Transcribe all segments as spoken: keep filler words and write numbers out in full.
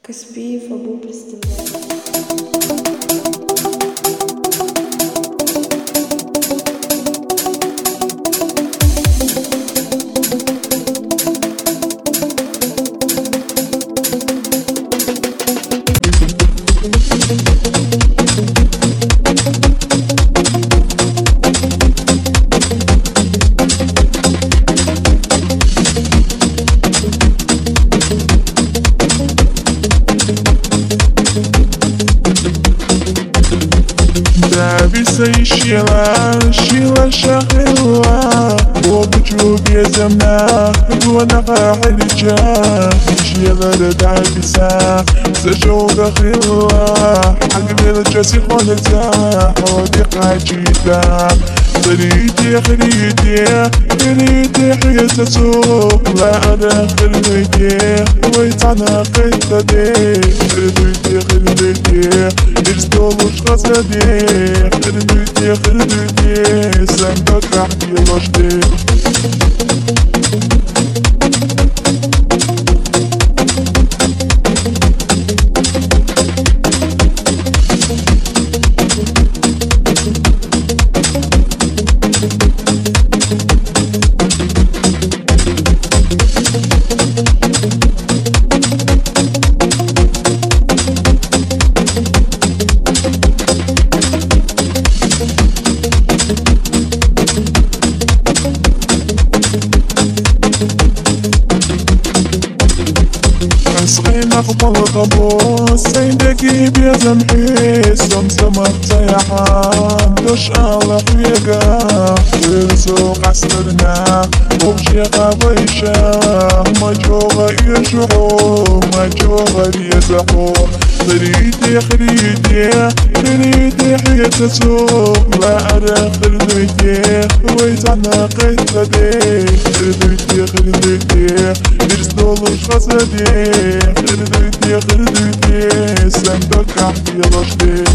كسبي فابو بالاستمرار. بسي شيلا شيلا شاخلا وبجوب يا زمنا وانا قاعد جاه شيلا ردع بسا سجود خلا حق الجسي خلتا ودق جيدا خريدي خريدي خريدي حياة سوق لا أنا خريدي ويتعنا قيتدي خريدي خريدي إرسلوش غزدي خريدي خريدي سندك رحدي رشدي صغينا قبل الغبوس سيدكي بيزم حيس سمسم الطيحان دوش الله فيقا ورسوق عسرنا وبشيقا بيشا مجوغا يشعو مجوغا يزحو خريدي خريدي خريدي حياة سوق لا أرى خريدي ويتعنا قيتدي خريدي خريدي يرسلوش غزدي خريدي خريدي سندك عحدي رشدي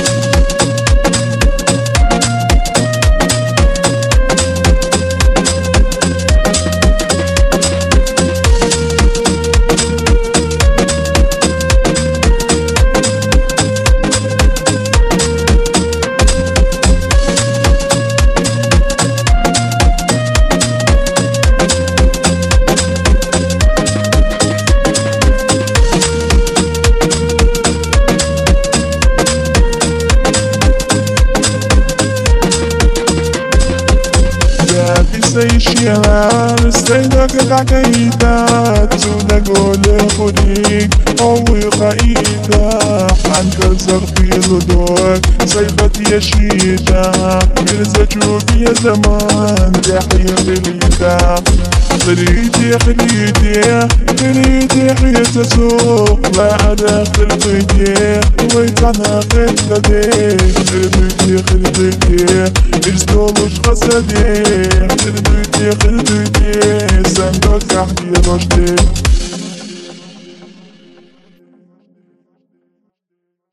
بسي شيلا استيدك العقيدة تودا قول خديك قوي قايدة عنك الزغفي الدور سيفتي يشيدة مرزا شوفي يا زمان تحية خليدة خليدي خليدي خليدي حياة سوق لا أنا خليدي ويتعنا خليدي خليدي خليدي يرسلوش غزدي خليدي خليدي سندك عحدي رشدي